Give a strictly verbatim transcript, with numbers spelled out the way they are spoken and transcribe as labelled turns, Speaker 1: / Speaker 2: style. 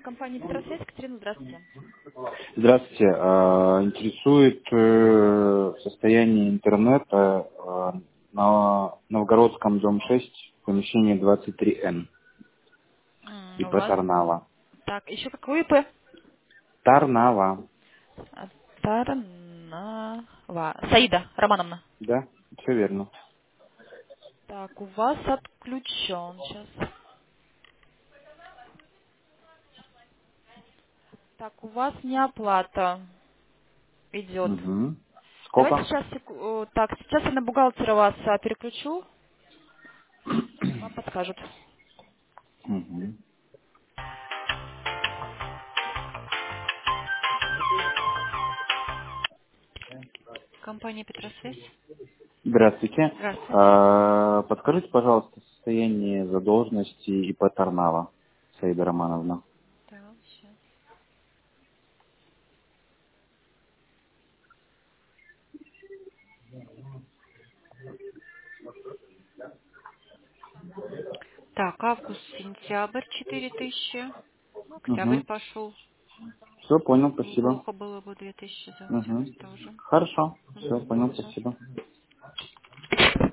Speaker 1: Компания Петросвязь. Екатерина, здравствуйте.
Speaker 2: Здравствуйте. А, Интересует э, состояние интернета э, на Новгородском, дом шесть, помещение двадцать три эн,
Speaker 1: М, У
Speaker 2: ИП
Speaker 1: вас.
Speaker 2: Тарнава.
Speaker 1: Так, еще какой ИП?
Speaker 2: Тарнава,
Speaker 1: А, Тарнава. Саида Романовна.
Speaker 2: да? Все верно.
Speaker 1: Так, у вас отключен сейчас. Так, у вас не оплата идет.
Speaker 2: Угу.
Speaker 1: Давайте
Speaker 2: Сколько?
Speaker 1: сейчас, секу- э, так, сейчас я на бухгалтера вас а, переключу, вам подскажут.
Speaker 2: Угу.
Speaker 1: Компания Петросвязь.
Speaker 2: Здравствуйте.
Speaker 1: Здравствуйте.
Speaker 2: А, Подскажите, пожалуйста, состояние задолженности ИП Тарнава, Саида Романовна.
Speaker 1: Так, сейчас. Так, август, сентябрь четыре тысячи. Ну, октябрь
Speaker 2: Угу.
Speaker 1: пошел.
Speaker 2: Все, понял, спасибо.
Speaker 1: Неплохо было бы две тысячи за
Speaker 2: Угу.
Speaker 1: октябрь тоже.
Speaker 2: Хорошо. Все,
Speaker 1: Мгм,
Speaker 2: понял,
Speaker 1: пожалуйста.
Speaker 2: спасибо.